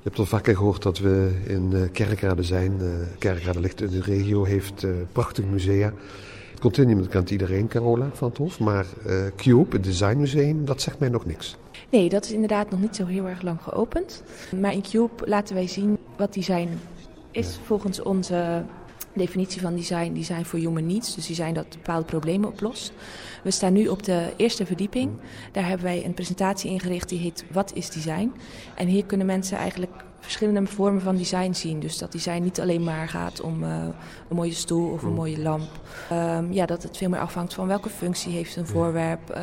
Je hebt al vaker gehoord dat we in Kerkrade zijn. Kerkrade ligt in de regio, heeft prachtige musea. Het Continuum kent iedereen, Carola van het Hof. Maar Cube, het designmuseum, dat zegt mij nog niks. Nee, dat is inderdaad nog niet zo heel erg lang geopend. Maar in Cube laten wij zien wat design is volgens onze definitie van design for human needs. Dus design dat bepaalde problemen oplost. We staan nu op de eerste verdieping. Daar hebben wij een presentatie ingericht die heet Wat is design? En hier kunnen mensen eigenlijk verschillende vormen van design zien. Dus dat design niet alleen maar gaat om een mooie stoel of een mooie lamp. Dat het veel meer afhangt van welke functie heeft een voorwerp.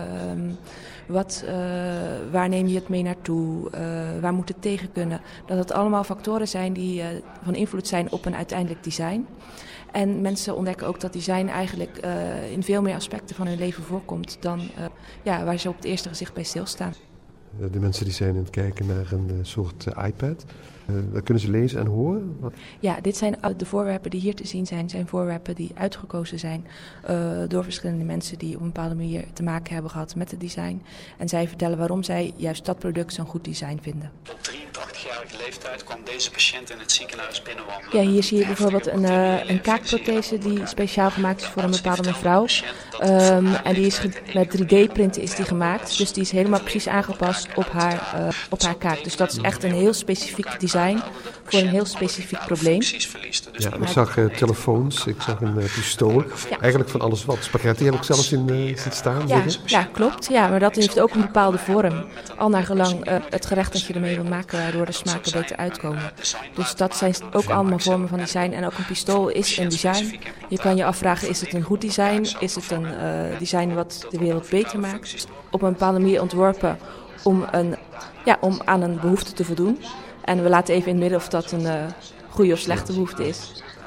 Waar neem je het mee naartoe? Waar moet het tegen kunnen? Dat het allemaal factoren zijn die van invloed zijn op een uiteindelijk design. En mensen ontdekken ook dat design eigenlijk in veel meer aspecten van hun leven voorkomt dan waar ze op het eerste gezicht bij stilstaan. De mensen die zijn aan het kijken naar een soort iPad. Dat kunnen ze lezen en horen? Wat? Ja, dit zijn de voorwerpen die hier te zien zijn voorwerpen die uitgekozen zijn door verschillende mensen die op een bepaalde manier te maken hebben gehad met het design. En zij vertellen waarom zij juist dat product zo'n goed design vinden. Op 83-jarige leeftijd kwam deze patiënt in het ziekenhuis binnenwandelen. Ja, hier zie je bijvoorbeeld een kaakprothese die speciaal gemaakt is voor een bepaalde mevrouw. En die is met 3D-printen is die gemaakt. Dus die is helemaal precies aangepast op haar kaak. Dus dat is echt een heel specifiek design voor een heel specifiek probleem. Ja, ik zag telefoons, ik zag een pistool. Ja. Eigenlijk van alles wat. Spaghetti heb ik zelfs zien staan. Ja, klopt. Ja, maar dat heeft ook een bepaalde vorm. Al naar gelang het gerecht dat je ermee wil maken, waardoor de smaken beter uitkomen. Dus dat zijn ook allemaal vormen van design. En ook een pistool is een design. Je kan je afvragen, is het een goed design? Is het een design wat de wereld beter maakt? Op een bepaalde manier ontworpen om aan een behoefte te voldoen. En we laten even in het midden of dat een goede of slechte behoefte is.